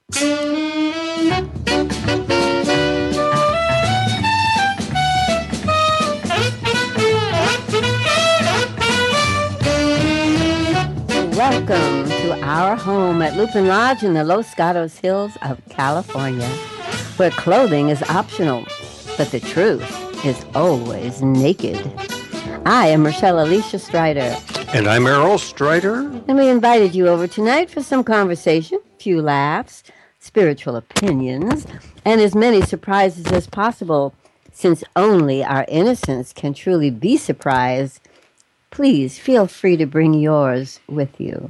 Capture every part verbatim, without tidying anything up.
Welcome to our home at Lupin Lodge in the Los Gatos Hills of California, where clothing is optional, but the truth is always naked. I am Rochelle Alicia Strider. And I'm Errol Strider. And we invited you over tonight for some conversation, a few laughs, spiritual opinions, and as many surprises as possible, since only our innocence can truly be surprised. Please feel free to bring yours with you.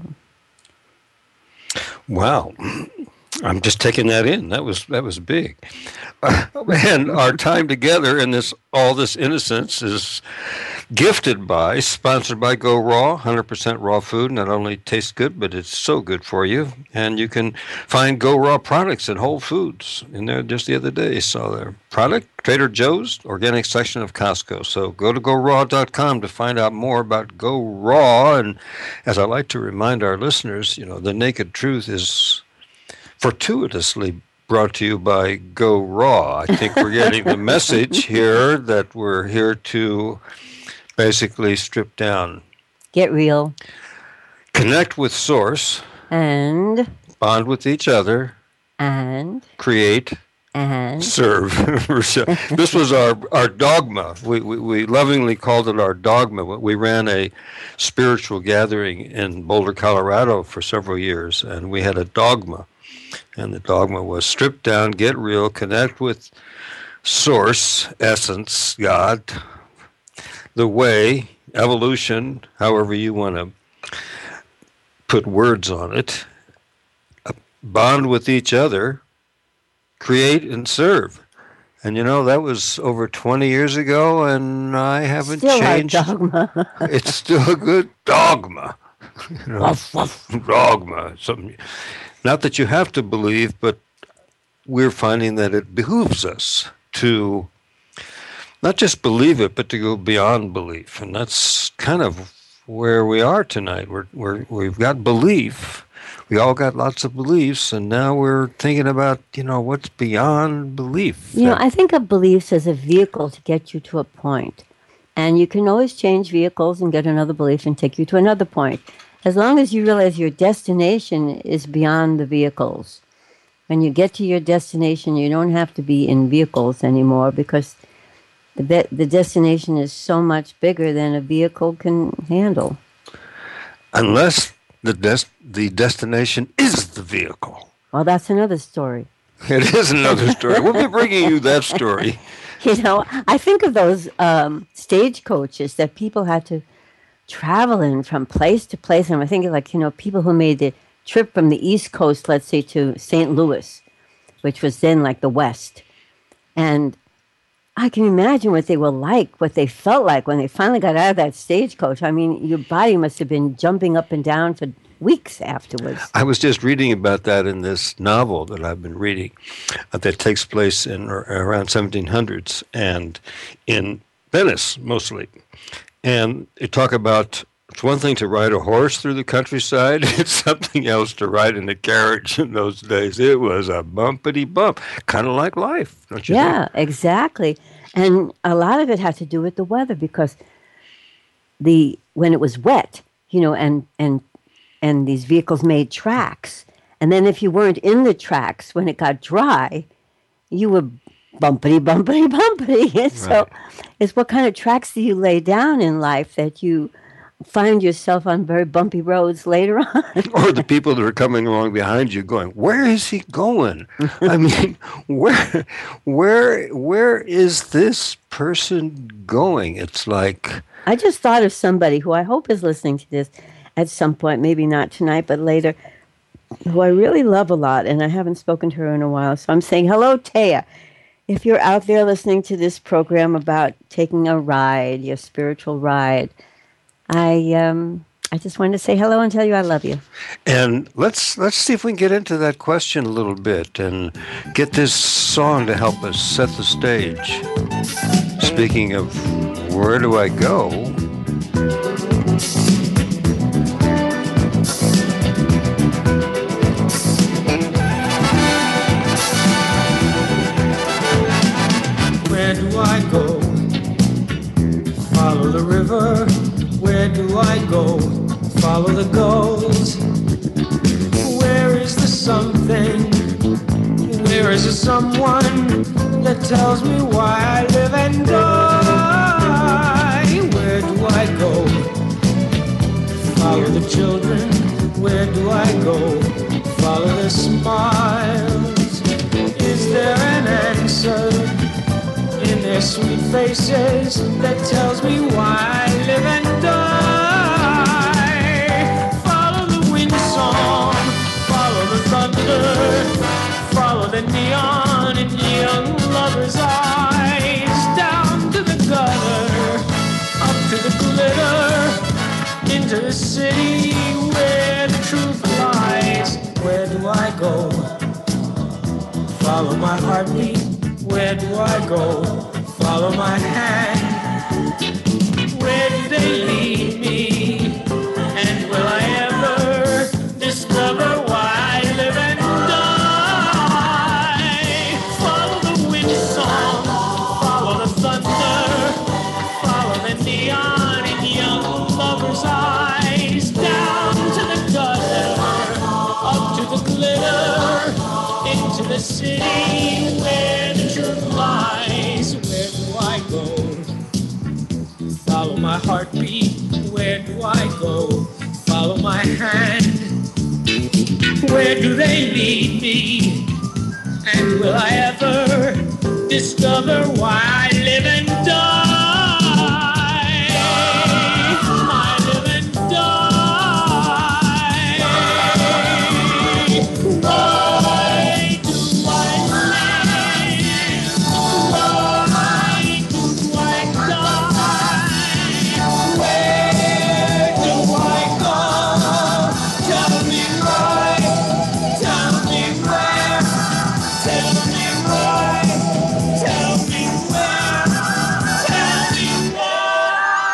Wow. I'm just taking that in. That was that was big. Uh, and our time together in this all this innocence is gifted by, sponsored by Go Raw, one hundred percent raw food. Not only tastes good, but it's so good for you. And you can find Go Raw products at Whole Foods. In there just the other day, saw their product, Trader Joe's, organic section of Costco. So go to go raw dot com to find out more about Go Raw. And as I like to remind our listeners, you know, the naked truth is fortuitously brought to you by Go Raw. I think we're getting the message here that we're here to basically strip down. Get real. Connect with Source. And. Bond with each other. And. Create. And. Serve. This was our, our dogma. We, we, we lovingly called it our dogma. We ran a spiritual gathering in Boulder, Colorado for several years, and we had a dogma. And the dogma was strip down, get real, connect with Source, Essence, God, the way, evolution, however you want to put words on it, bond with each other, create and serve. And you know, that was over twenty years ago, and I haven't still changed. Dogma. It's still a good dogma. You know, dogma. Something. Not that you have to believe, but we're finding that it behooves us to not just believe it, but to go beyond belief. And that's kind of where we are tonight. We're, we're, we've got belief. We all got lots of beliefs, and now we're thinking about, you know, what's beyond belief. You know, I think of beliefs as a vehicle to get you to a point. And you can always change vehicles and get another belief and take you to another point. As long as you realize your destination is beyond the vehicles. When you get to your destination, you don't have to be in vehicles anymore, because the be- the destination is so much bigger than a vehicle can handle. Unless the des- the destination is the vehicle. Well, that's another story. It is another story. We'll be bringing you that story. You know, I think of those um, stagecoaches that people had to travel in from place to place. And I think of, like, you know, people who made the trip from the East Coast, let's say, to Saint Louis, which was then like the West. And I can imagine what they were like, what they felt like when they finally got out of that stagecoach. I mean, your body must have been jumping up and down for weeks afterwards. I was just reading about that in this novel that I've been reading uh, that takes place in uh, around seventeen hundreds and in Venice mostly. And they talk about, it's one thing to ride a horse through the countryside. It's something else to ride in a carriage in those days. It was a bumpity bump, kind of like life, don't you yeah, think? Yeah, exactly. And a lot of it had to do with the weather, because the when it was wet, you know, and and and these vehicles made tracks. And then if you weren't in the tracks when it got dry, you were bumpity, bumpity, bumpity. And so Right. it's what kind of tracks do you lay down in life that you find yourself on very bumpy roads later on? Or the people that are coming along behind you going, where is he going? I mean, where, where, where is this person going? It's like... I just thought of somebody who I hope is listening to this at some point, maybe not tonight, but later, who I really love a lot, and I haven't spoken to her in a while. So I'm saying, hello, Taya. If you're out there listening to this program about taking a ride, your spiritual ride, I um, I just wanted to say hello and tell you I love you. And let's let's see if we can get into that question a little bit and get this song to help us set the stage. Speaking of where do I go? is there someone that tells me why I live and die? Where do I go? Follow the children. Where do I go? Follow their smiles. Is there an answer in their sweet faces that tells me why I live and die? Follow the wind song, follow the thunder, follow the neon in young lovers' eyes, down to the gutter, up to the glitter, into the city where the truth lies. Where do I go? Follow my heartbeat. Where do I go? Follow my hand. Where do they lead me? And will I ever discover why I live and die? Follow the wind song, follow the thunder, follow the neon in young lovers' eyes, down to the gutter, up to the glitter, into the city where the truth lies. Where do I go? Follow my heartbeat. Where do I go? Follow my hand. Where do they lead me? And will I ever discover why I live and die? I live and die. Why do I live? Why do I die? Where do I go? Tell me why. Tell me where. Tell me why. Tell me where. Tell me why.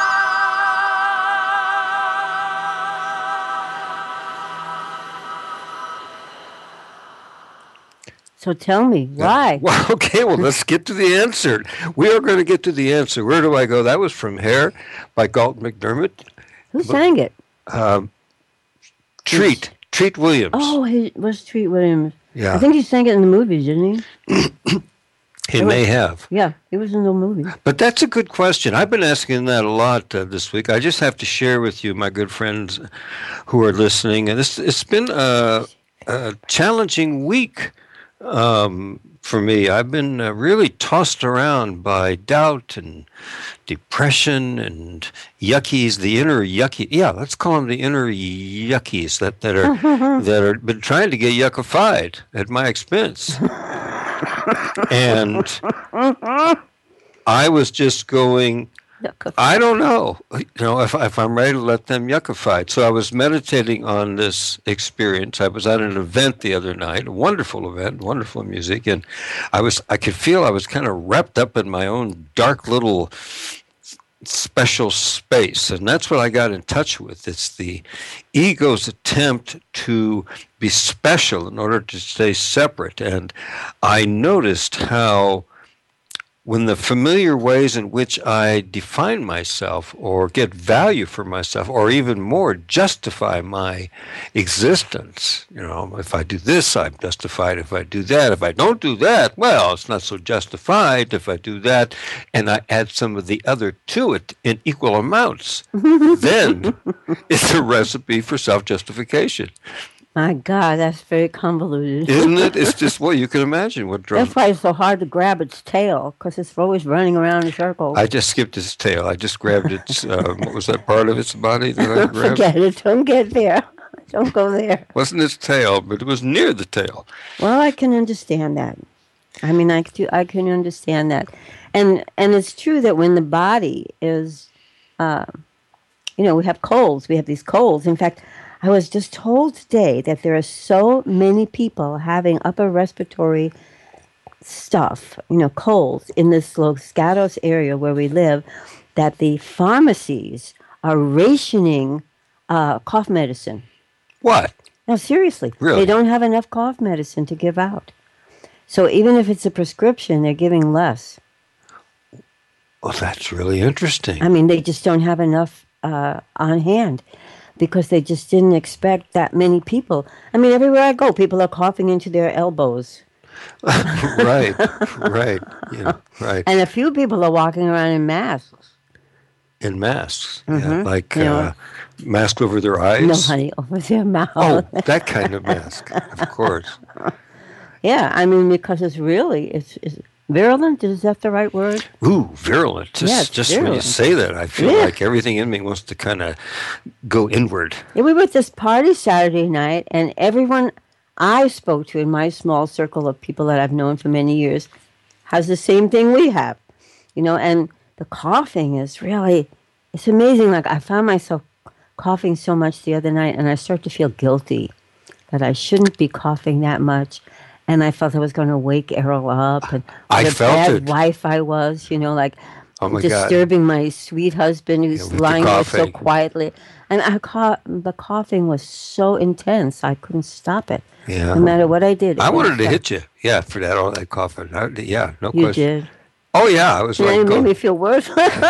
So tell me, why? Well, okay, well, let's get to the answer. We are going to get to the answer. Where do I go? That was from Hair by Galton McDermott. Who sang it? Um, Treat. Treat Williams. Oh, he was Treat Williams. Yeah. I think he sang it in the movies, didn't he? He may have. Yeah, he was in the movie. But that's a good question. I've been asking that a lot uh, this week. I just have to share with you, my good friends who are listening. And this, it's been a, a challenging week um, for me. I've been uh, really tossed around by doubt and depression and yuckies, the inner yucky. Yeah, let's call them the inner yuckies that, that are that are been trying to get yuckified at my expense. And I was just going, I don't know, you know, if, if I'm ready to let them yuckified. So I was meditating on this experience. I was at an event the other night, a wonderful event, wonderful music, and I was, I could feel I was kind of wrapped up in my own dark little special space, and that's what I got in touch with. It's the ego's attempt to be special in order to stay separate. And I noticed how when the familiar ways in which I define myself or get value for myself or even more justify my existence, you know, if I do this, I'm justified. If I do that, if I don't do that, well, it's not so justified. If I do that and I add some of the other to it in equal amounts, then it's a recipe for self-justification. My God, that's very convoluted. Isn't it? It's just, well, you can imagine what drums. That's why it's so hard to grab its tail, because it's always running around in circles. I just skipped its tail. I just grabbed its, uh, what was that part of its body that I grabbed? Forget it. Don't get there. Don't go there. Wasn't its tail, but it was near the tail. Well, I can understand that. I mean, I, do, I can understand that. And and it's true that when the body is, uh, you know, we have colds. We have these colds. In fact, I was just told today that there are so many people having upper respiratory stuff, you know, colds in this Los Gatos area where we live, that the pharmacies are rationing uh, cough medicine. What? No, seriously. Really? They don't have enough cough medicine to give out. So even if it's a prescription, they're giving less. Well, that's really interesting. I mean, they just don't have enough uh, on hand, because they just didn't expect that many people. I mean, everywhere I go, people are coughing into their elbows. Right, right, yeah, right. And a few people are walking around in masks. In masks, yeah, Mm-hmm. like You know, uh, mask over their no, eyes. honey, over their mouth. Oh, that kind of mask, of course. Yeah, I mean, because it's really, it's, it's virulent. Is that the right word? Ooh, virulent. Just, Yeah, it's just when you virulent. say that, I feel Yeah. like everything in me wants to kind of go inward. Yeah, we were at this party Saturday night, and everyone I spoke to in my small circle of people that I've known for many years has the same thing we have, you know, and the coughing is really, it's amazing. Like, I found myself coughing so much the other night, and I start to feel guilty that I shouldn't be coughing that much. And I felt I was going to wake Errol up, and I what a felt bad it. wife I was, you know, like Oh my God. disturbing my sweet husband who's Yeah, with the lying there so coughing. quietly. And I ca- the coughing was so intense, I couldn't stop it. Yeah. No matter what I did. I it wanted wouldn't to stop. hit you, yeah, for that, all that coughing. I, yeah, no You question. did. Oh, yeah, I was And like, it made go. me feel worse.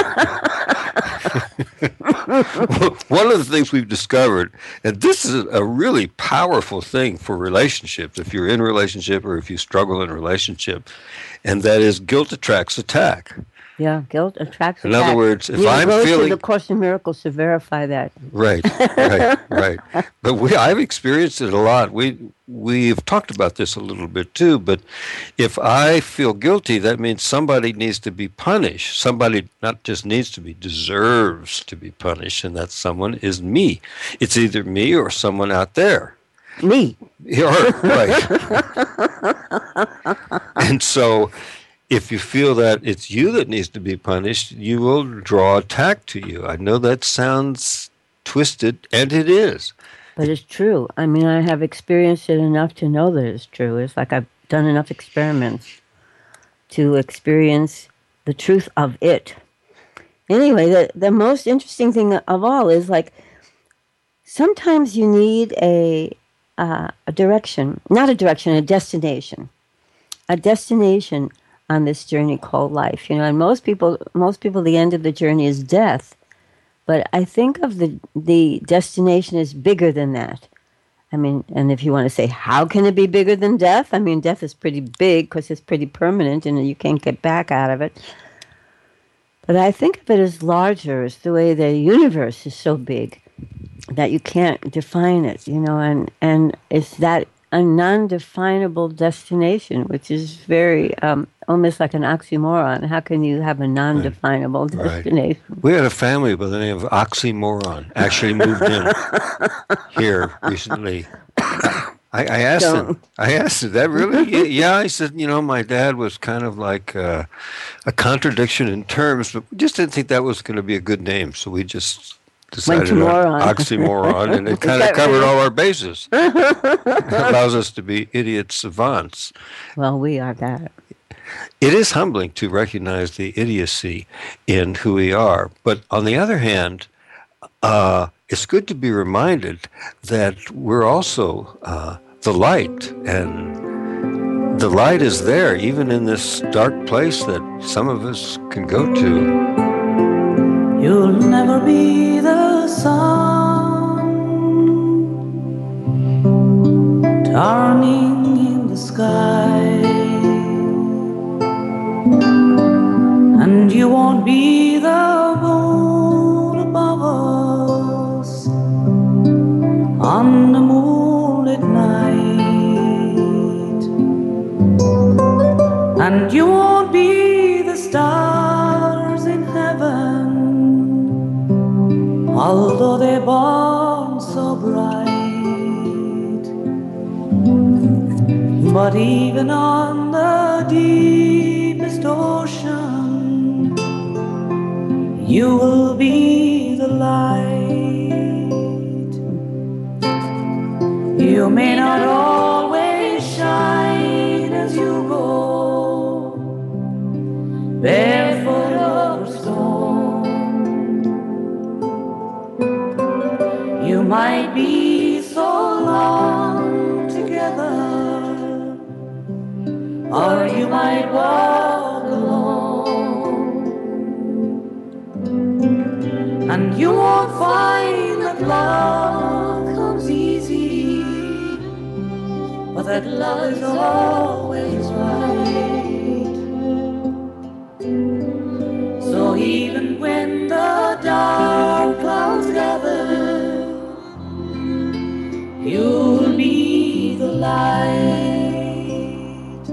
One of the things we've discovered, and this is a really powerful thing for relationships, if you're in a relationship or if you struggle in a relationship, and that is guilt attracts attack. Yeah, guilt attracts In attack. other words, if you I'm go feeling- to the Course in Miracles to verify that. Right, right, right. But we, I've experienced it a lot. We we've talked about this a little bit too. But if I feel guilty, that means somebody needs to be punished. Somebody not just needs to be, deserves to be punished, and that someone is me. It's either me or someone out there. Me. You're right. And so, if you feel that it's you that needs to be punished, you will draw attack to you. I know that sounds twisted, and it is. But it's true. I mean, I have experienced it enough to know that it's true. It's like I've done enough experiments to experience the truth of it. Anyway, the, the most interesting thing of all is like sometimes you need a uh, a direction, not a direction, a destination, a destination on this journey called life. You know, and most people, most people, the end of the journey is death. But I think of the the destination as bigger than that. I mean, and if you want to say, how can it be bigger than death? I mean, death is pretty big because it's pretty permanent and you can't get back out of it. But I think of it as larger, as the way the universe is so big that you can't define it, you know, and, and it's that a non-definable destination, which is very um, almost like an oxymoron. How can you have a non-definable Right. destination? We had a family by the name of Oxymoron actually moved in here recently. I, I asked Don't. him. I asked him that really. Yeah, yeah, I said, you know, my dad was kind of like uh, a contradiction in terms, but we just didn't think that was going to be a good name, so we just decided to on moron. Oxymoron, and it kind of Got covered rid of- all our bases. It allows us to be idiot savants. Well, we are that. It is humbling to recognize the idiocy in who we are. But on the other hand, uh, it's good to be reminded that we're also uh, the light. And the light is there, even in this dark place that some of us can go to. You'll never be the sun turning in the sky, and you won't be the moon above us on the moonlit night, and you won't be the stars in heaven, although they burn so bright. But even on the deepest ocean, you will be the light. You may not always shine as you go, barefoot over stone. You might be so long together, or you might walk alone, and you won't find that love comes easy, but that love is always right. So even when the dark clouds gather, you'll be the light.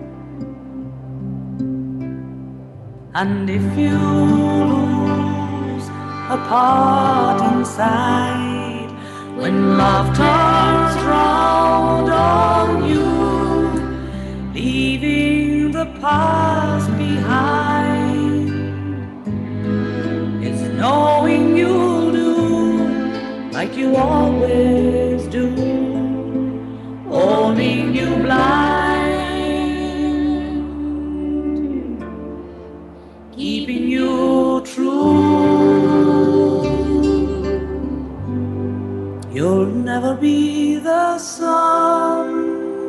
And if you lose a part inside, when love turns round on you, leaving the past behind, it's knowing you'll do like you always do, holding you blind, keeping you true. You'll never be the sun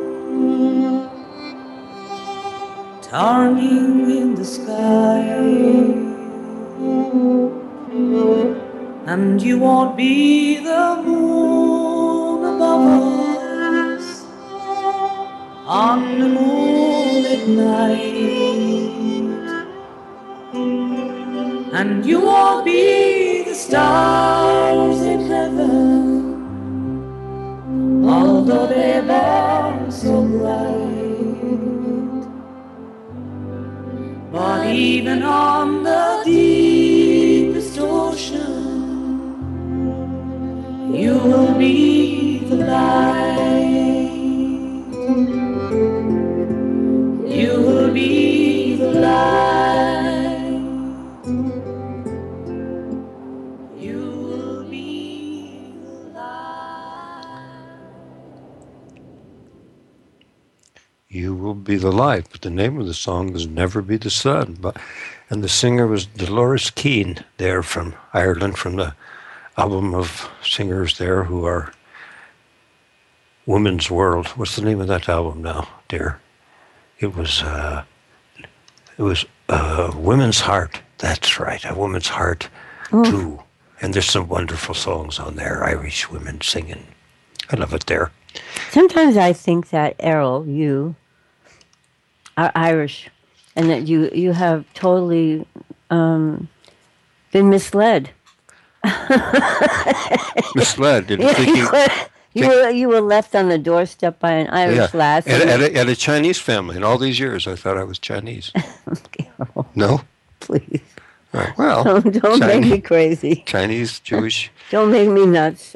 turning in the sky, and you won't be the moon above us on the moonlit night, and you won't be the stars in heaven, although they burn so bright. But even on the deepest ocean, you will be the light. You will be the light. You will be the light. You will be the light, but the name of the song is Never Be the Sun. But, and the singer was Dolores Keane there from Ireland, from the album of singers there who are Women's World. What's the name of that album now, dear? It was, uh, it was uh, Women's Heart. That's right, A Woman's Heart, Oh. too. And there's some wonderful songs on there, Irish women singing. I love it there. Sometimes I think that, Errol, you are Irish, and that you, you have totally um, been misled. Misled into you, thinking... were, you, were, you were left on the doorstep by an Irish Yeah, lass. at, and- at, a, at a Chinese family. In all these years, I thought I was Chinese. Errol, No? please. All right, well, Don't, don't make Chinese, me crazy. Chinese, Jewish. Don't make me nuts.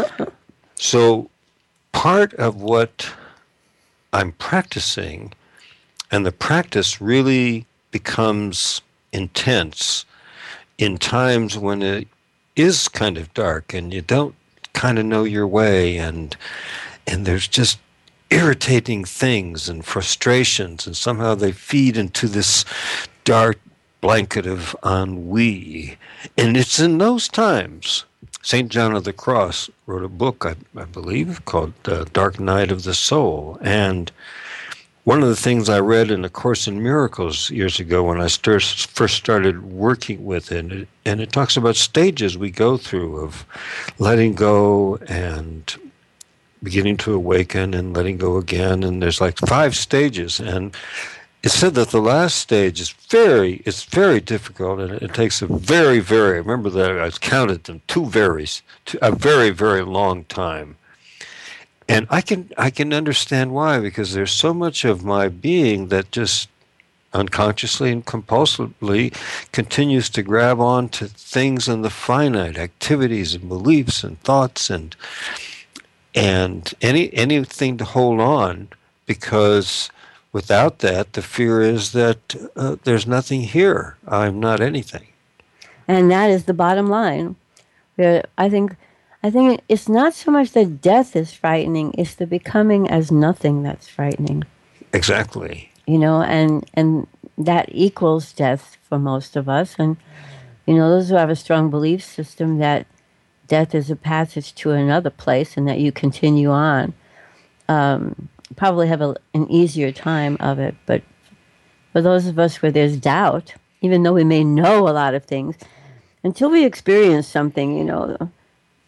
So part of what I'm practicing, and the practice really becomes intense in times when it is kind of dark and you don't kind of know your way, and and there's just irritating things and frustrations, and somehow they feed into this dark blanket of ennui. And it's in those times Saint John of the Cross wrote a book, I, I believe, called uh, Dark Night of the Soul. And one of the things I read in A Course in Miracles years ago when I stir- first started working with it, and, it, and it talks about stages we go through of letting go and beginning to awaken and letting go again. And there's like five stages. And it said that the last stage is very, it's very difficult, and it takes a very, very, I remember that I counted them, two varies, two, a very, very long time. And I can, I can understand why, because there's so much of my being that just unconsciously and compulsively continues to grab on to things in the finite, activities and beliefs and thoughts and and any anything to hold on, because without that, the fear is that uh, there's nothing here. I'm not anything. And that is the bottom line. Where I think, I think it's not so much that death is frightening; it's the becoming as nothing that's frightening. Exactly. You know, and and that equals death for most of us. And you know, those who have a strong belief system that death is a passage to another place and that you continue on, um, probably have a, an easier time of it. But for those of us where there's doubt, even though we may know a lot of things, until we experience something, you know,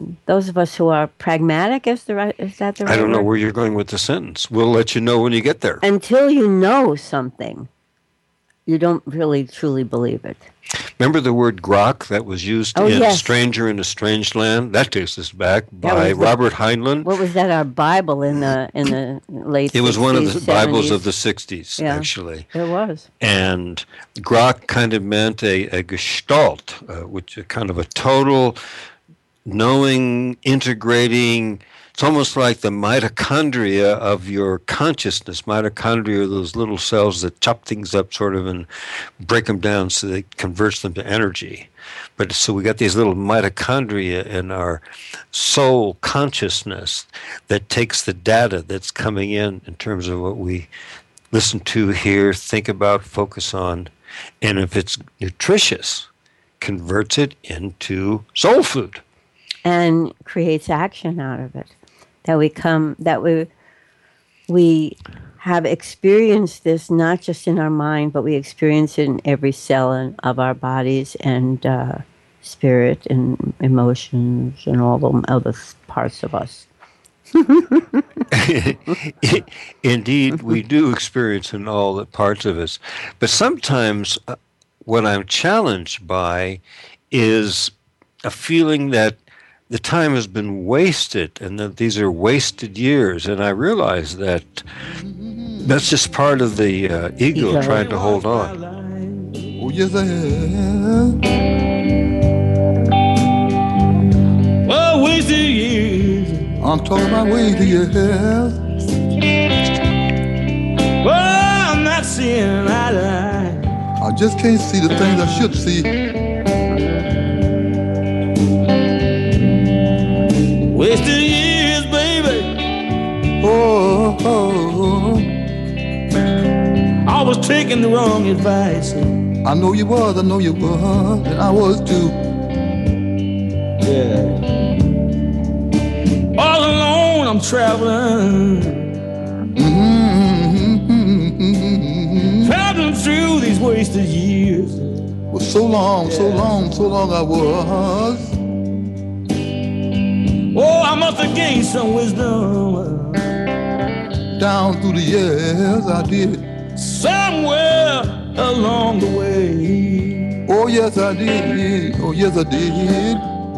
those of us who are pragmatic, is the right, is that the right I don't know word? where you're going with the sentence. We'll let you know when you get there. Until you know something, you don't really truly believe it. Remember the word grok that was used Oh, in yes. Stranger in a Strange Land? That takes us back That by was the- Robert Heinlein. What was that? Our Bible in the in the late. It was one of the sixties, Bibles of seventies? the sixties, Yeah. actually. It was. And grok kind of meant a, a gestalt, uh, which is kind of a total knowing, integrating. It's almost like the mitochondria of your consciousness. Mitochondria are those little cells that chop things up sort of and break them down so they converts them to energy. But so we got these little mitochondria in our soul consciousness that takes the data that's coming in in terms of what we listen to, hear, think about, focus on. And if it's nutritious, converts it into soul food. And creates action out of it. That we come, that we we have experienced this not just in our mind, but we experience it in every cell in, of our bodies and uh, spirit and emotions and all the other parts of us. Indeed, we do experience in all the parts of us. But sometimes uh, what I'm challenged by is a feeling that the time has been wasted and that these are wasted years. And I realize that that's just part of the uh, ego Ego. trying to hold on. Oh, yes, I have. Well, wasted years. I'm talking about way to your head. Well, I'm not seeing eye to eye. I just can't see the things I should see. Wasted years, baby. Oh, oh, I was taking the wrong advice. oh. I know you was, I know you was, and I was too. Yeah. All alone, I'm traveling. Mm-hmm. Traveling through these wasted years. Well, so long, so long, so long I was. Oh, I must have gained some wisdom Down through the years I did. somewhere along the way. Oh, yes, I did. Oh, yes, I did.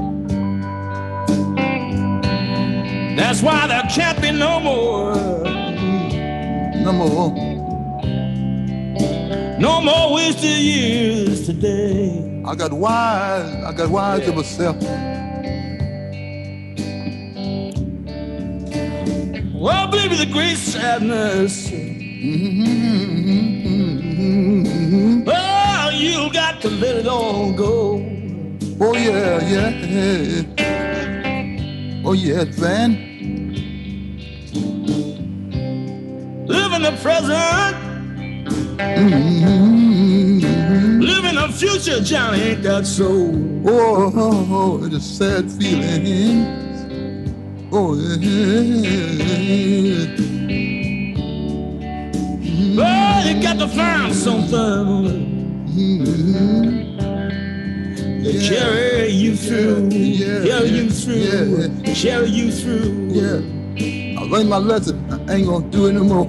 That's why there can't be no more, No more. no more wasted years today. I got wise. I got wise to myself. Well, baby, the great sadness. Mm-hmm. Oh, you got to let it all go. Oh, yeah, yeah. Oh, yeah, Van. Live in the present, Mm-hmm. live in the future, Johnny, ain't that so? Oh, oh, oh, it's a sad feeling. Oh, yeah. Well, you got to find something Mm-hmm. to Yeah. carry you through, Yeah, carry yeah, you through, yeah. carry you through. Yeah. I learned my lesson. I ain't gonna do it no more.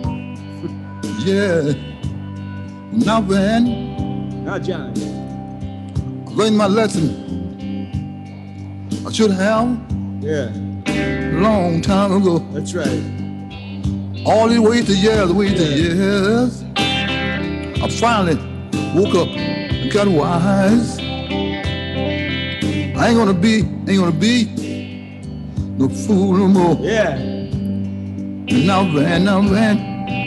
Yeah. Now, Van, Now, Johnny. I learned my lesson. I should have Yeah, a long time ago. that's right. All these ways to years, ways to years. I finally woke up and got wise. I ain't gonna be, ain't gonna be no fool no more. Yeah. Now, Van, now, Van.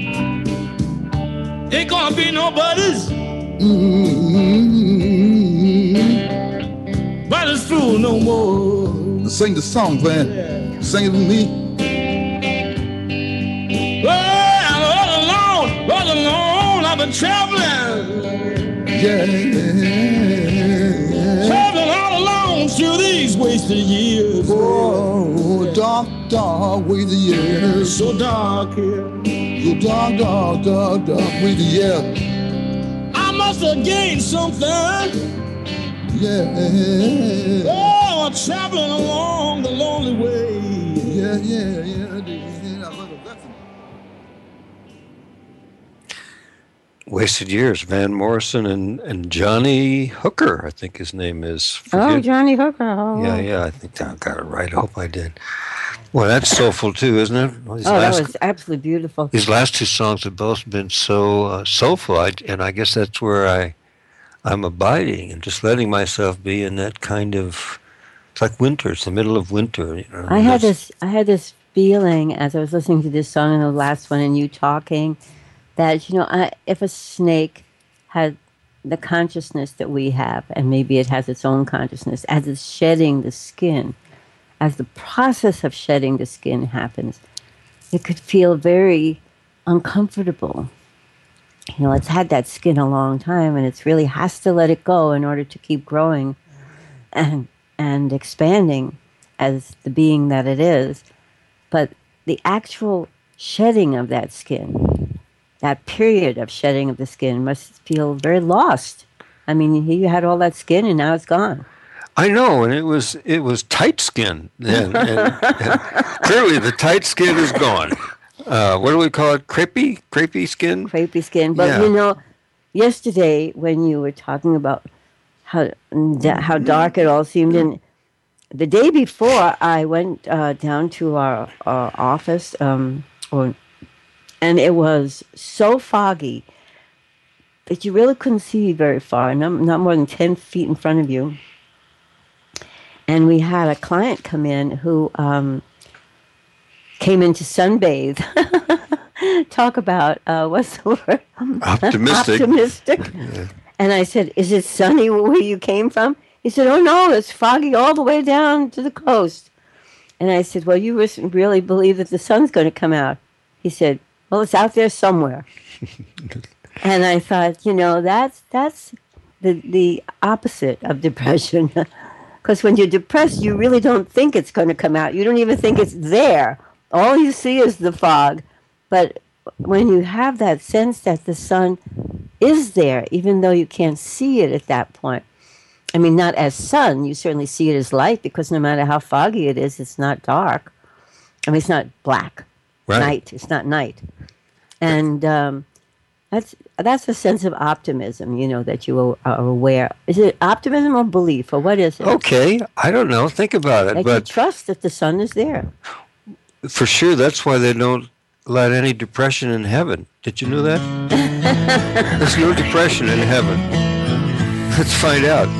Ain't gonna be nobody's Mm-hmm. but it's fool no more. Sing the song, Van. Yeah. Sing it with me. Well, all alone, all alone, I've been traveling, Yeah. traveling all alone through these wasted years. Oh, dark, dark way the years. So dark here. So dark, dark, dark, dark way the years. I must have gained something. Yeah. Oh, are traveling along the lonely way. Yeah, yeah, yeah. I love it. That's Wasted Years, Van Morrison and, and Johnny Hooker, I think his name is. Oh, Forget- Johnny Hooker. Oh. Yeah, yeah, I think I got it right. I hope I did. Well, that's soulful too, isn't it? Well, his Oh, last, that was absolutely beautiful. His last two songs have both been so uh, soulful, I, and I guess that's where I, I'm abiding and just letting myself be in that kind of. It's like winter. It's the middle of winter. You know, I had that's- this. I had this feeling as I was listening to this song and the last one, and you talking, that you know, I, if a snake had the consciousness that we have, and maybe it has its own consciousness, as it's shedding the skin, as the process of shedding the skin happens, it could feel very uncomfortable. You know, it's had that skin a long time, and it's really has to let it go in order to keep growing and and expanding as the being that it is. But the actual shedding of that skin, that period of shedding of the skin, must feel very lost. I mean, you had all that skin, and now it's gone. I know, and it was it was tight skin then. And, and clearly, the tight skin is gone. Uh, what do we call it? Crepey, crepey skin. Crepey skin. But Yeah. you know, yesterday when you were talking about how how dark it all seemed, and the day before I went uh, down to our, our office, um, or, and it was so foggy that you really couldn't see very far, not, not more than ten feet in front of you. And we had a client come in who um, came in to sunbathe. Talk about, uh, what's the word? Optimistic. Optimistic. Yeah. And I said, is it sunny where you came from? He said, oh, no, it's foggy all the way down to the coast. And I said, well, you ris- really believe that the sun's going to come out? He said, well, it's out there somewhere. And I thought, you know, that's that's the, the opposite of depression. Because when you're depressed, you really don't think it's going to come out. You don't even think it's there. All you see is the fog. But when you have that sense that the sun is there, even though you can't see it at that point, I mean, not as sun, you certainly see it as light, because no matter how foggy it is, it's not dark. I mean, it's not black. Right. Night. It's not night. And um, that's that's a sense of optimism, you know, that you are aware. Is it optimism or belief, or what is it? Okay, I don't know. Think about it. That you But trust that the sun is there. for sure, that's why they don't let any depression in heaven. Did you know that? There's no depression in heaven. Let's find out.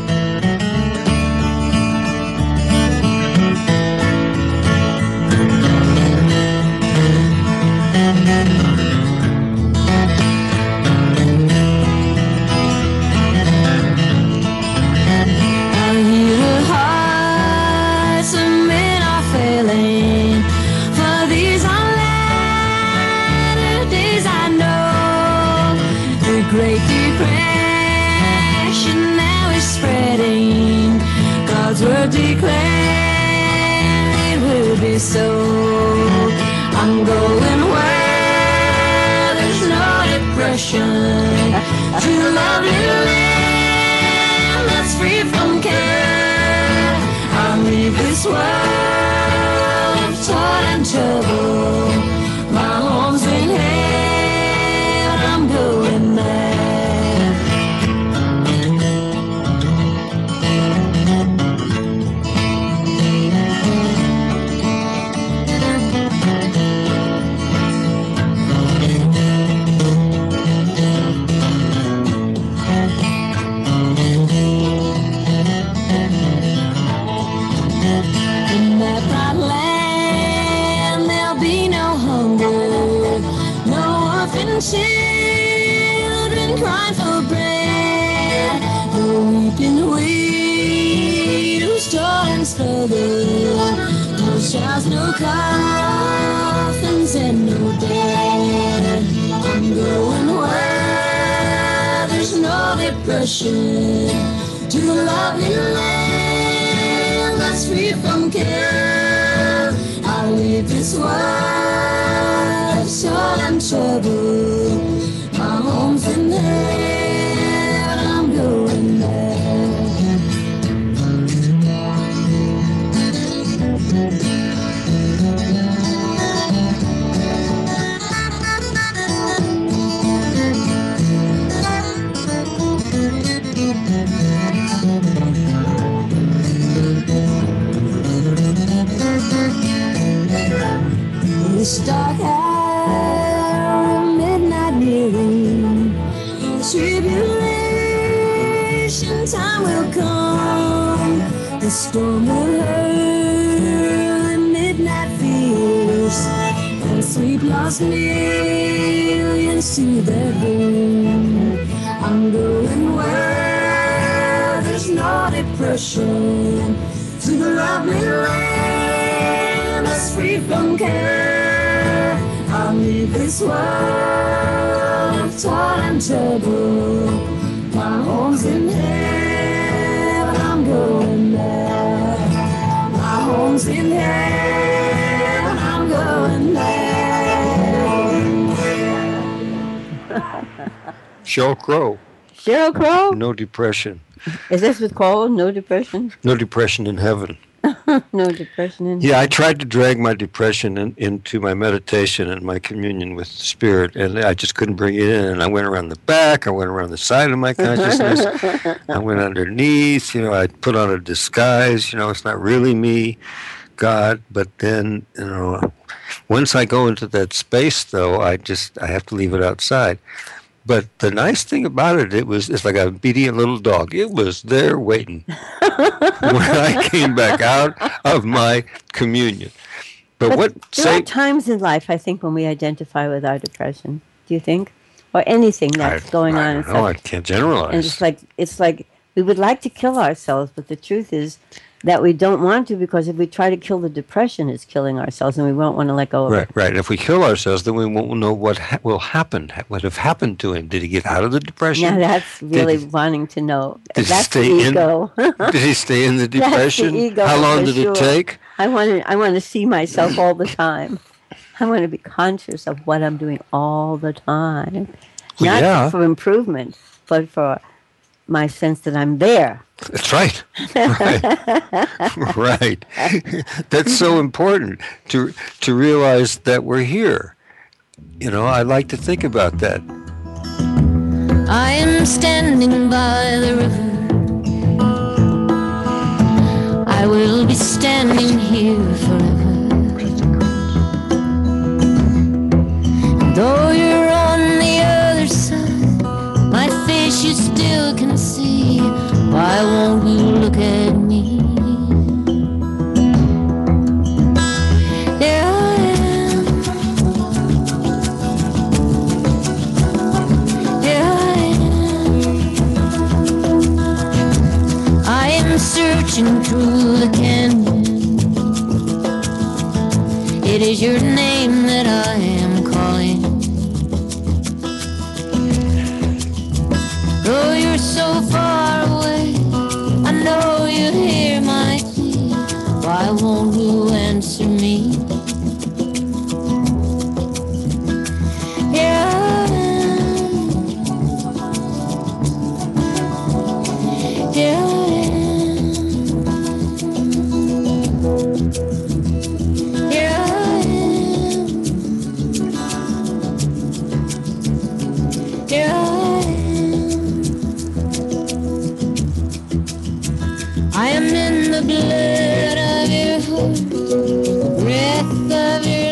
Great Depression now is spreading. God's word declared it will be so. I'm going where there's no depression, to a lovely land that's free from care. I'll leave this world of toil and trouble. My home's in heaven, I'm going there. In that bright land, there'll be no hunger, no orphan children crying for bread, no weeping widows, toil and struggle, no shouts, no coffins, and no dead. I'm going where there's no depression, to a lovely land that's free from care. I'll leave this world of sorrow and trouble. My home's in heaven, I'm going there. lost millions to their home. I'm going where there's no depression, to the lovely land that's free from care. I'll leave this world of toil and trouble. My home's in heaven, I'm going there. My home's in heaven, I'm going there. Sheryl Crow. Sheryl Crow? No depression. Is this with Cole? No depression? No depression in heaven. No depression in Yeah, I tried to drag my depression in, into my meditation and my communion with the Spirit, and I just couldn't bring it in. And I went around the back, I went around the side of my consciousness, I went underneath, you know, I put on a disguise, you know, it's not really me, God. But then, you know, once I go into that space, though, I just, I have to leave it outside. But the nice thing about it, it was, it's like a obedient little dog. It was there waiting when I came back out of my communion. But, But what there say? are times in life, I think, when we identify with our depression. Do you think? Or anything that's I, going I on. don't inside. know, I can't generalize. And it's like it's like we would like to kill ourselves, but the truth is that we don't want to, because if we try to kill the depression, it's killing ourselves, and we won't want to let go of Right, it. right. If we kill ourselves, then we won't know what ha- will happen, ha- what have happened to him. Did he get out of the depression? Now that's really Did- wanting to know. Did he That's stay the in- ego. Did he stay in the That's the depression? ego, How long for did sure. it take? I want to. I want to see myself all the time. I want to be conscious of what I'm doing all the time, Well, not yeah. for improvement, but for my sense that I'm there. That's right. Right. Right. That's so important to to realize that we're here. You know, I like to think about that. I am standing by the river. I will be standing here forever. And though you're on the other side, my face you still can see. Why won't you look at me? Here I am. Here I am. I am searching through the canyon. It is your name that I am calling. Though you're so far away, I know you hear my plea. Why won't you answer me? Here I am. Here I am. Here I am. Here I am. I am in the blood of your heart, the breath of your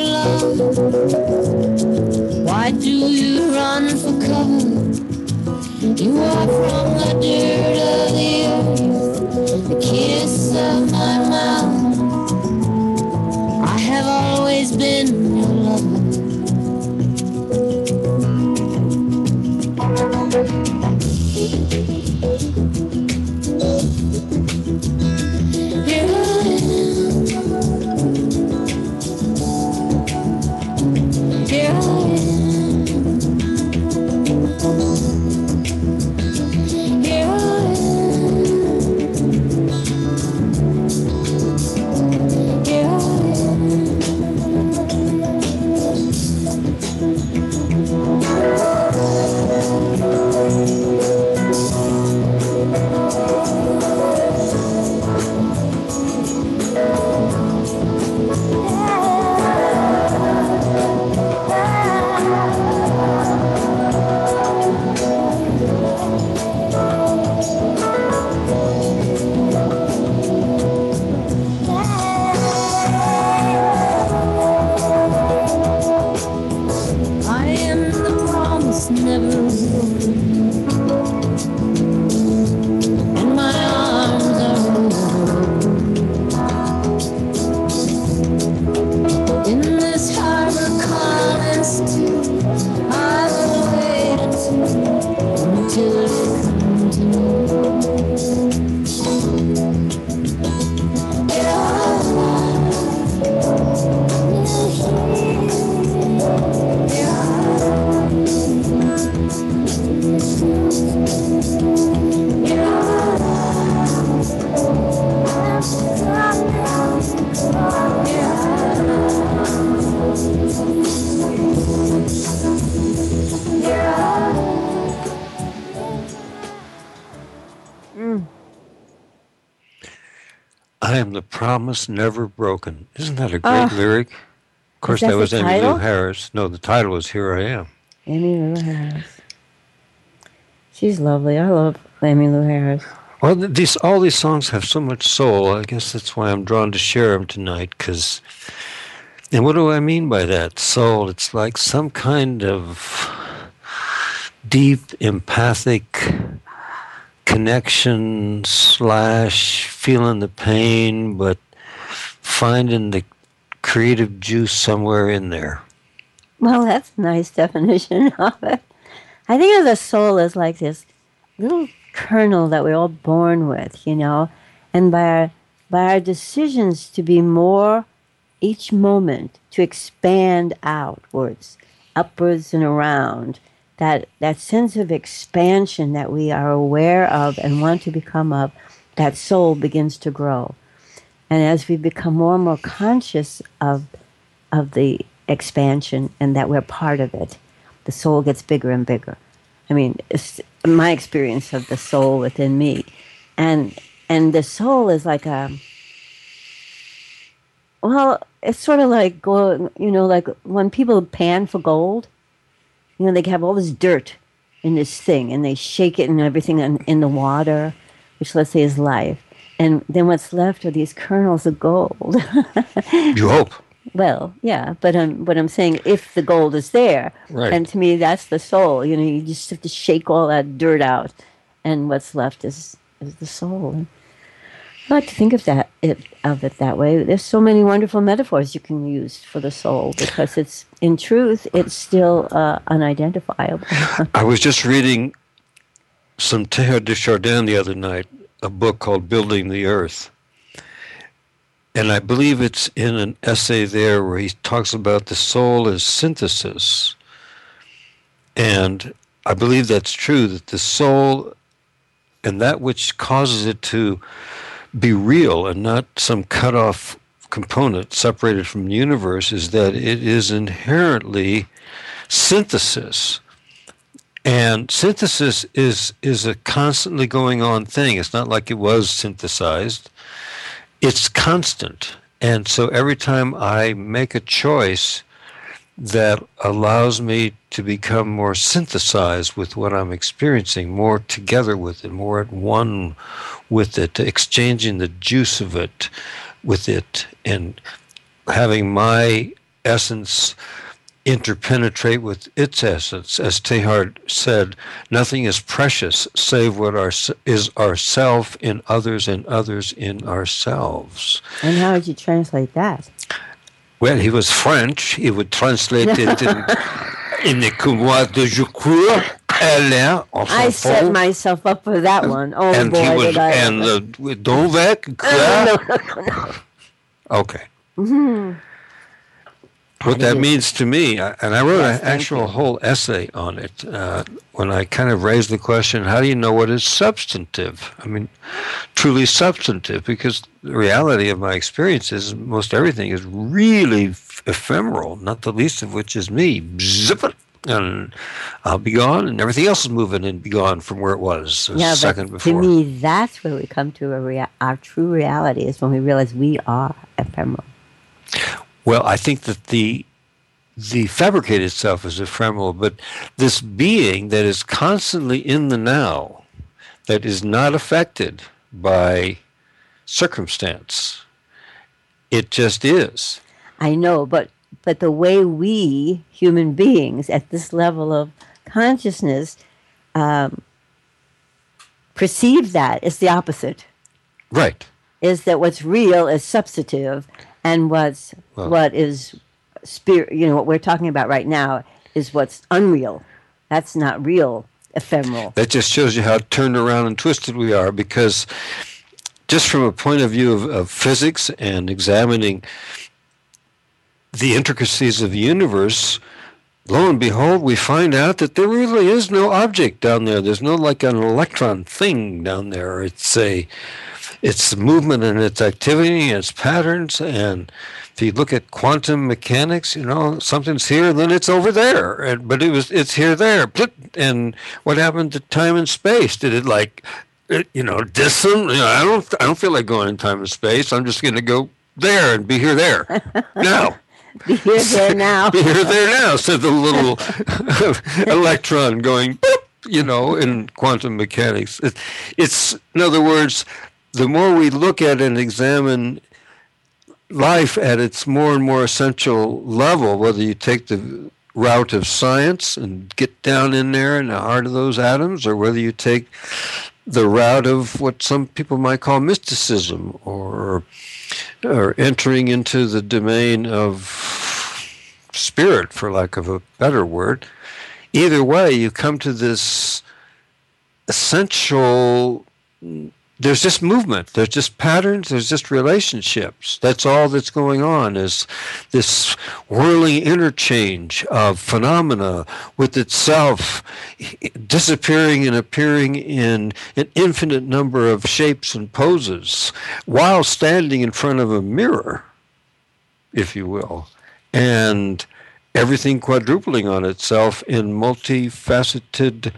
love. Why do you run for cover? You are from the dirt of the earth, the kiss of my mouth. I have always been your lover. Here I am. Here I am. Here I am. Here I am the promise never broken, and my arms are open. In this harbor calm and I am the promise never broken. Isn't that a great Oh, lyric? Of course, that that the was Emmylou title? Harris. No, the title was Here I Am. Emmylou Harris. She's lovely. I love Emmylou Harris. Well, th- these all these songs have so much soul. I guess that's why I'm drawn to share them tonight. Because, and what do I mean by that? Soul. It's like some kind of deep, empathic connection slash feeling the pain, but finding the creative juice somewhere in there. Well, that's a nice definition of it. I think of the soul as like this little kernel that we're all born with, you know, and by our, by our decisions to be more each moment, to expand outwards, upwards and around, that, that sense of expansion that we are aware of and want to become of, that soul begins to grow. And as we become more and more conscious of, of the expansion and that we're part of it, the soul gets bigger and bigger. I mean, it's my experience of the soul within me. And and the soul is like a, well, it's sort of like, go, you know, like when people pan for gold, you know, they have all this dirt in this thing and they shake it and everything in, in the water, which let's say is life. And then what's left are these kernels of gold. You hope. Well, yeah, but um, what I'm saying, if the gold is there, Right. and to me, that's the soul. You know, you just have to shake all that dirt out, and what's left is is the soul. And I like to think of that it, of it that way. There's so many wonderful metaphors you can use for the soul because it's, in truth, it's still uh, unidentifiable. I was just reading some Teilhard de Chardin the other night, a book called Building the Earth. And I believe it's in an essay there where he talks about the soul as synthesis. And I believe that's true, that the soul and that which causes it to be real and not some cut-off component separated from the universe is that it is inherently synthesis. And synthesis is, is a constantly going on thing. It's not like it was synthesized. It's constant. And so every time I make a choice that allows me to become more synthesized with what I'm experiencing, more together with it, more at one with it, exchanging the juice of it with it, and having my essence interpenetrate with its essence. As Teilhard said, nothing is precious save what our, is ourself in others and others in ourselves. And how would you translate that? Well, he was French. He would translate it in, in the Couloir de Je crois, Alain, I set myself up for that one. Oh, and boy, he was, did I and ever. the Donvec, okay. Mm-hmm. What do that you- means to me, I- and I wrote Yes, an thank actual you. whole essay on it uh, when I kind of raised the question, how do you know what is substantive? I mean, truly substantive, because the reality of my experience is most everything is really f- ephemeral, not the least of which is me. Zip it, and I'll be gone, and everything else is moving and be gone from where it was a Yeah, second but before. to me, that's where we come to a rea- our true reality is when we realize we are ephemeral. Well, I think that the the fabricated self is ephemeral, but this being that is constantly in the now, that is not affected by circumstance, it just is. I know, but but the way we human beings at this level of consciousness um, perceive that is the opposite. Right. Is that what's real is substantive, and what's Well- what is spirit? You know what we're talking about right now is what's unreal. That's not real, ephemeral. That just shows you how turned around and twisted we are, because just from a point of view of, of physics and examining the intricacies of the universe, lo and behold, we find out that there really is no object down there. There's no like an electron thing down there. It's a, it's movement and its activity and its patterns. And if you look at quantum mechanics, you know, something's here, then it's over there. And, but it was, it's here, there. Plip. And what happened to time and space? Did it like uh, you know, distant. You know, I don't. I don't feel like going in time and space. I'm just going to go there and be here there now. Be here, there, now. Be here, there, now. Said the little electron going, boop, you know, in quantum mechanics. It, it's, in other words, the more we look at and examine life at its more and more essential level, whether you take the route of science and get down in there in the heart of those atoms, or whether you take the route of what some people might call mysticism, or or entering into the domain of spirit, for lack of a better word. Either way, you come to this essential, there's just movement, there's just patterns, there's just relationships. That's all that's going on, is this whirling interchange of phenomena with itself, disappearing and appearing in an infinite number of shapes and poses, while standing in front of a mirror, if you will, and everything quadrupling on itself in multifaceted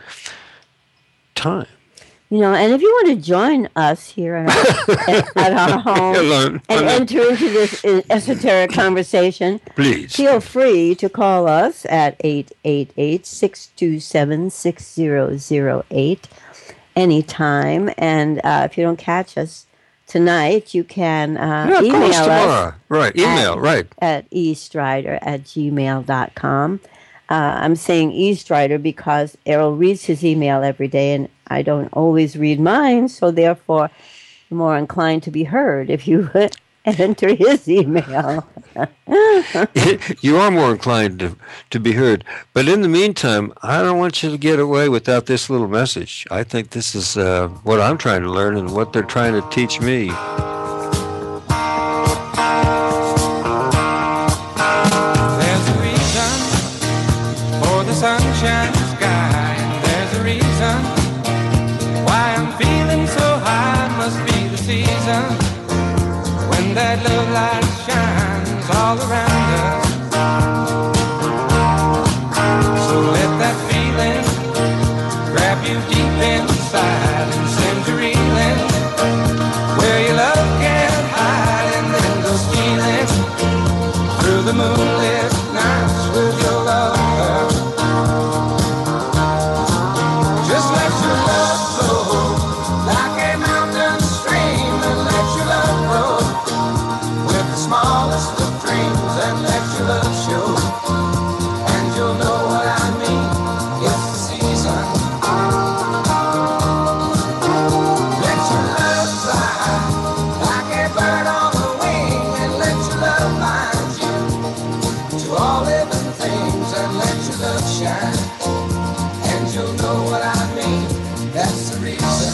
time. You know, and if you want to join us here at our, at our home Hello. and Hello. enter into this esoteric conversation, Please. feel free to call us at eight eight eight, six two seven, six zero zero eight anytime. And uh, if you don't catch us tonight, you can uh, Yeah, email call us us tomorrow. Right, email, at, right. at estrider at gmail dot com. Uh, I'm saying estrider because Errol reads his email every day, and I don't always read mine, so therefore I'm more inclined to be heard if you enter his email. You are more inclined to, to be heard. But in the meantime, I don't want you to get away without this little message. I think this is uh, what I'm trying to learn and what they're trying to teach me. There's a reason for the sunshine sky. There's a reason why I'm feeling so high. Must be the season when that love light shines all around us. So let that feeling grab you deep inside and send you reeling where your love can't hide, and then go stealing through the moonlit nights with your lover. Just let your love flow like a mountain stream, and let your love grow with the smallest of dreams, and let your love show, and you'll know what I mean. It's the season. Let your love fly like a bird on the wing, and let your love find you to all living things, and let your love shine, and you'll know what I mean. That's the reason.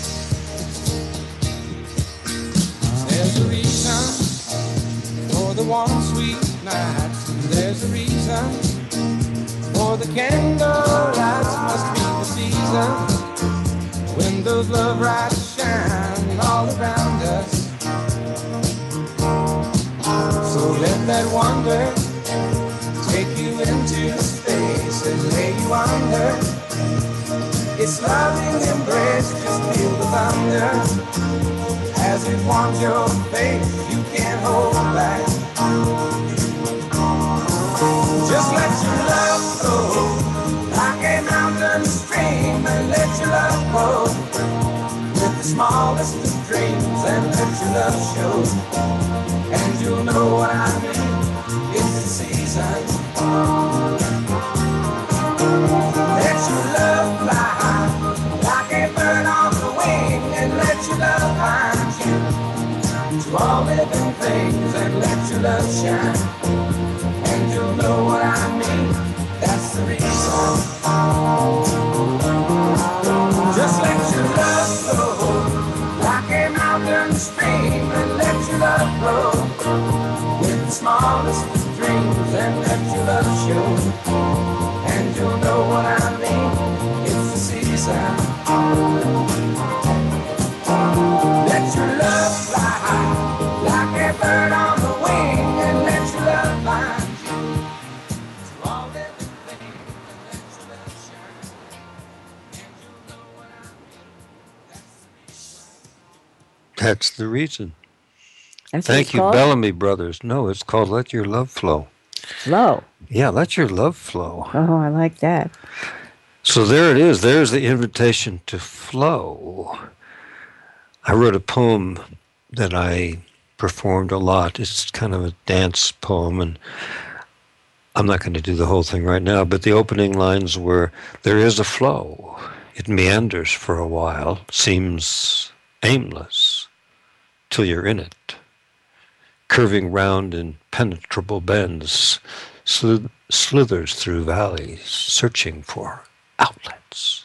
There's a reason for the warm, sweet nights. There's a reason for the candle lights. Must be the season when those love lights shine all around us. So let that wonder take you into space and lay you under its loving embrace. Just feel the thunder as it warms your face. You can't hold back. Just let your love flow like a mountain stream, and let your love grow with the smallest of dreams, and let your love show, and you'll know what I mean. It's the season. Let your love fly like a bird on the wing, and let your love find you to all living things, and let your love shine, and you'll know what I mean. That's the reason. Just let your love flow like a mountain stream, and let your love grow with the smallest of dreams, and let your love show, and you'll know what I mean. It's the season. Let your love fly like a bird on the wing, and let your love find you to all living things. That's the reason. That's what Thank it's you, called? Bellamy Brothers. No, it's called Let Your Love Flow. Flow. Yeah, let your love flow. Oh, I like that. So there it is. There's the invitation to flow. I wrote a poem that I performed a lot. It's kind of a dance poem, and I'm not going to do the whole thing right now, but the opening lines were, there is a flow. It meanders for a while, seems aimless, till you're in it. Curving round in penetrable bends, slith- slithers through valleys, searching for outlets.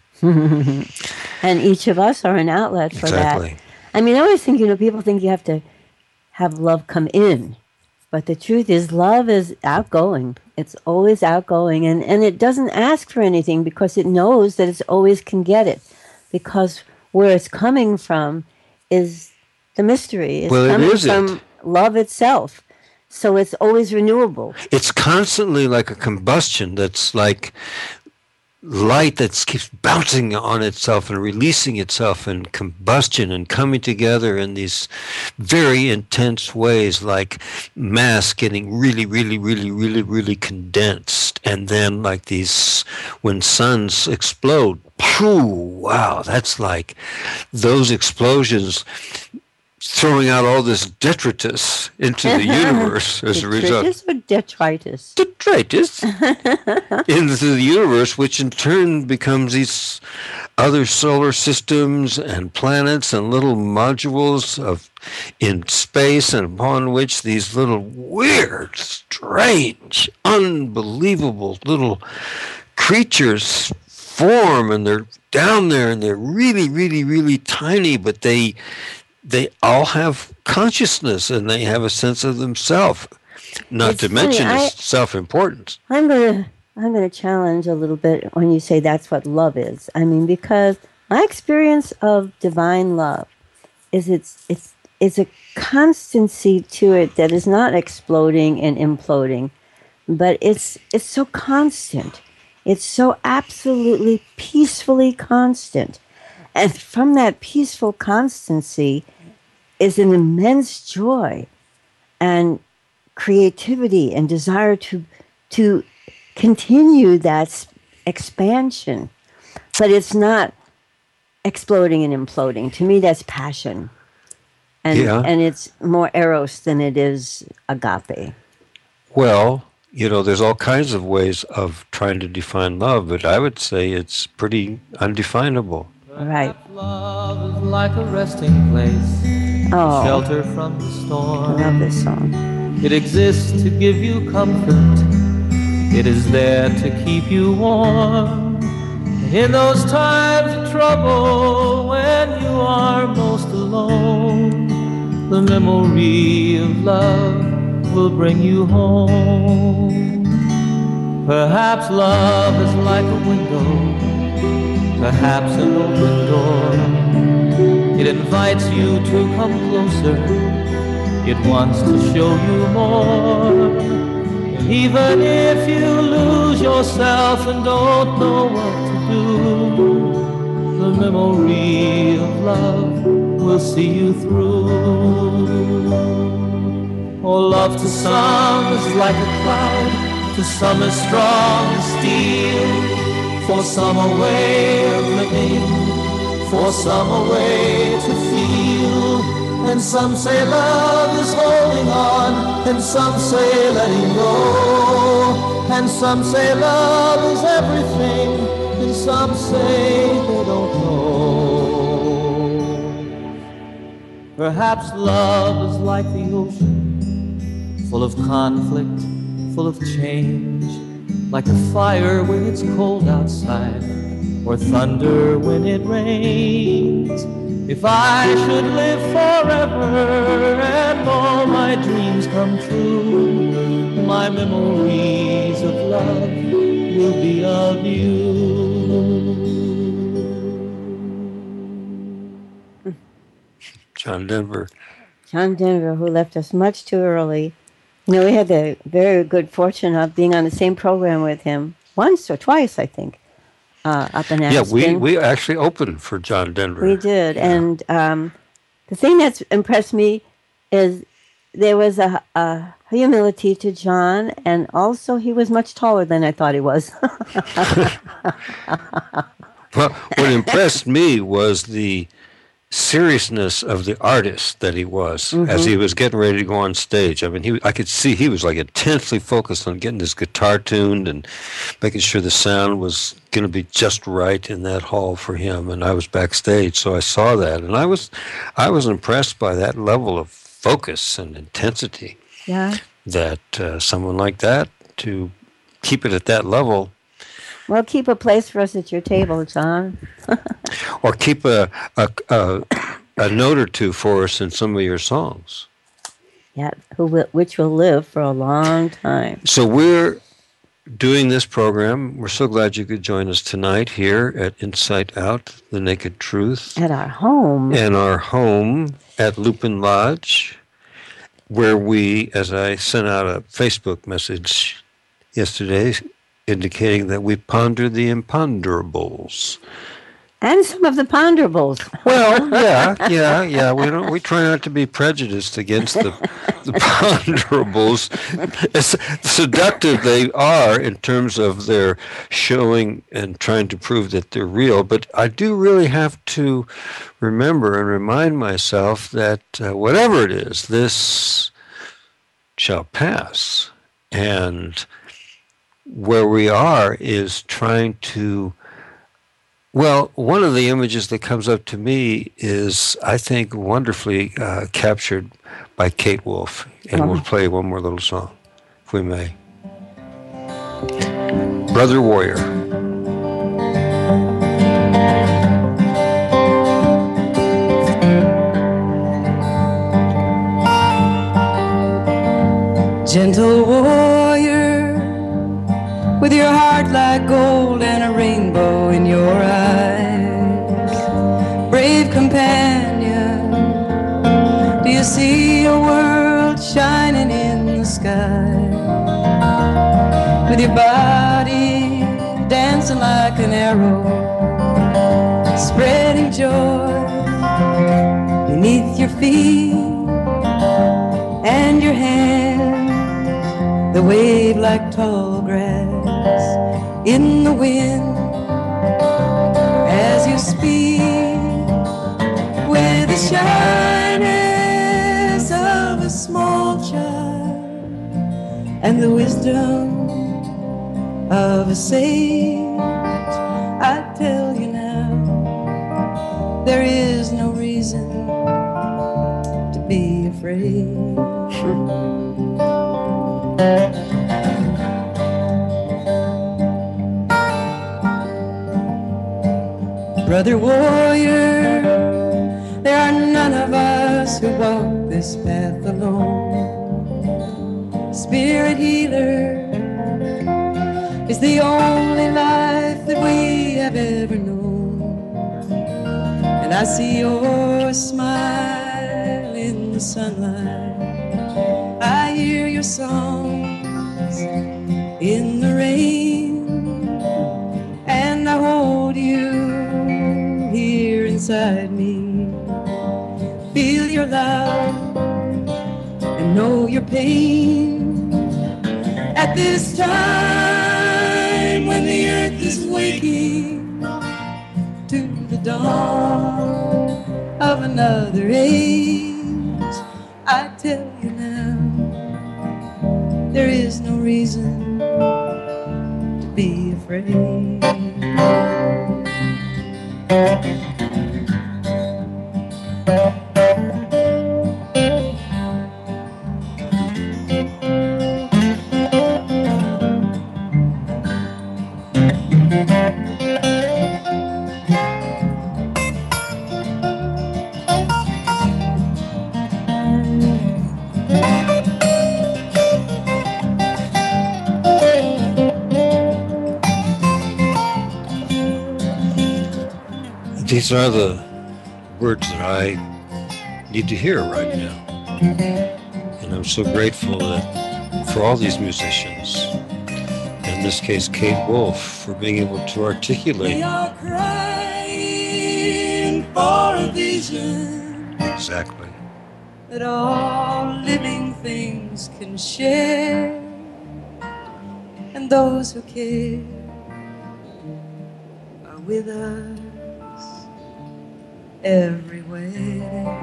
And each of us are an outlet for Exactly. that. I mean, I always think, you know, people think you have to have love come in. But the truth is, love is outgoing. It's always outgoing. And, and it doesn't ask for anything because it knows that it always can get it. Because where it's coming from is the mystery. It's Well, it coming is it. from love itself. So it's always renewable. It's constantly like a combustion that's like light that keeps bouncing on itself and releasing itself in combustion and coming together in these very intense ways, like mass getting really, really, really, really, really condensed. And then like these, when suns explode, phew, wow, that's like those explosions throwing out all this detritus into the universe as a result. Detritus or detritus? Detritus into the universe, which in turn becomes these other solar systems and planets and little modules of in space, and upon which these little weird, strange, unbelievable little creatures form, and they're down there, and they're really, really, really tiny, but they they all have consciousness, and they have a sense of themselves. Not It's to funny, mention I- its self-importance. I'm gonna I'm gonna challenge a little bit when you say that's what love is. I mean, because my experience of divine love is it's it's it's a constancy to it that is not exploding and imploding, but it's it's so constant. It's so absolutely peacefully constant. And from that peaceful constancy is an immense joy and creativity and desire to to continue that s- expansion. But it's not exploding and imploding. To me, that's passion. And, Yeah. and it's more eros than it is agape. Well, you know, there's all kinds of ways of trying to define love, but I would say it's pretty undefinable. Right. Love is like a resting place, Oh, shelter from the I storm. love this song. It exists to give you comfort. It is there to keep you warm. In those times of trouble, when you are most alone, the memory of love will bring you home. Perhaps love is like a window, perhaps an open door. It invites you to come closer. It wants to show you more. And even if you lose yourself and don't know what to do, the memory of love will see you through. Oh, love to some is like a cloud, to some is strong as steel. For some a way of living, for some a way to feel. And some say love is holding on, and some say letting go. And some say love is everything, and some say they don't know. Perhaps love is like the ocean, full of conflict, full of change. Like a fire when it's cold outside, or thunder when it rains. If I should live forever and all my dreams come true, my memories of love will be of you. John Denver. John Denver, who left us much too early. You know, we had the very good fortune of being on the same program with him once or twice, I think, uh, up in Yeah, Aspen. we, we actually opened for John Denver. We did, and um, the thing that's impressed me is there was a, a humility to John, and also he was much taller than I thought he was. Well, what impressed me was the seriousness of the artist that he was mm-hmm. as he was getting ready to go on stage. I mean, he I could see he was like intensely focused on getting his guitar tuned and making sure the sound was going to be just right in that hall for him. And I was backstage, so I saw that, and I was I was impressed by that level of focus and intensity. Yeah. That uh, someone like that, to keep it at that level. Well, keep a place for us at your table, John. Or keep a, a a a note or two for us in some of your songs. Yeah, who will, which will live for a long time. So we're doing this program. We're so glad you could join us tonight here at Insight Out, The Naked Truth. At our home. In our home at Lupin Lodge, where we, as I sent out a Facebook message yesterday, indicating that we ponder the imponderables. And some of the ponderables. Well, yeah, yeah, yeah. We don't. We try not to be prejudiced against the the ponderables. As seductive they are in terms of their showing and trying to prove that they're real, but I do really have to remember and remind myself that uh, whatever it is, this shall pass, and where we are is trying to, well, one of the images that comes up to me is, I think, wonderfully uh, captured by Kate Wolf. And uh-huh. we'll play one more little song, if we may. Brother Warrior. Gentle warrior, with your heart like gold and a rainbow in your eyes. Brave companion, do you see a world shining in the sky? With your body dancing like an arrow, spreading joy beneath your feet, and your hands that wave like tall grass in the wind as you speak, with the shyness of a small child and the wisdom of a sage. I tell you now, there is no reason to be afraid. Brother warrior, there are none of us who walk this path alone. Spirit healer is the only life that we have ever known. And I see your smile in the sunlight, I hear your songs in the rain, and I hold you here inside me. Feel your love and know your pain. At this time when the earth is waking to the dawn of another age, I tell you now, there is no reason to be afraid. These are the words that I need to hear right now. And I'm so grateful that for all these musicians, in this case Kate Wolf, for being able to articulate. We are crying for a vision Exactly. that all living things can share, and those who care are with us everywhere.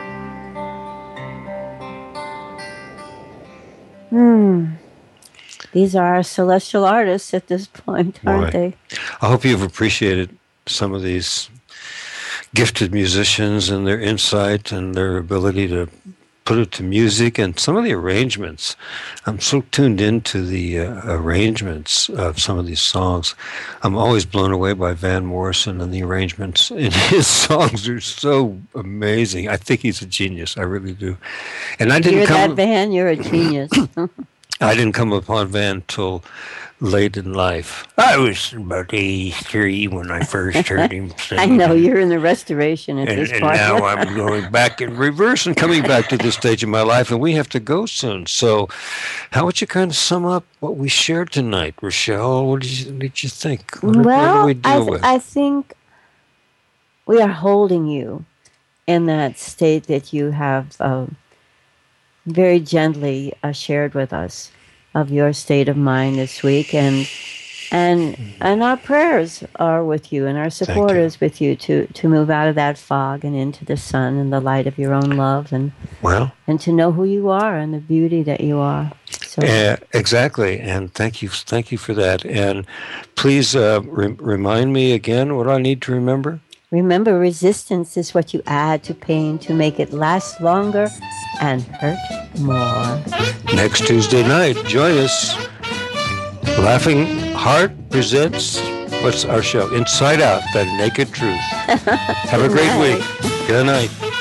Hmm. These are our celestial artists at this point, aren't Boy. they? I hope you've appreciated some of these gifted musicians and their insight and their ability to put it to music and some of the arrangements. I'm so tuned into the uh, arrangements of some of these songs. I'm always blown away by Van Morrison, and the arrangements in his songs are so amazing. I think he's a genius. I really do. And I didn't Hear come that, Van? You're a genius. I didn't come upon Van till late in life. I was about eighty-three when I first heard him sing. I know, you're in the restoration at And, this and point. now I'm going back in reverse and coming back to this stage of my life, and we have to go soon. So how would you kind of sum up what we shared tonight, Rochelle? What did you, did you think? What, did- Well, what did we deal I, th- with? I think we are holding you in that state that you have um, very gently uh, shared with us of your state of mind this week, and and and our prayers are with you, and our support you. is with you to to move out of that fog and into the sun and the light of your own love, and Well, and to know who you are and the beauty that you are. So uh, exactly, and thank you, thank you for that. And please uh, re- remind me again what I need to remember. remember, resistance is what you add to pain to make it last longer and hurt more. Next Tuesday night, join us. Laughing Heart presents, what's our show? Inside Out, The Naked Truth. Have a great Right. week. Good night.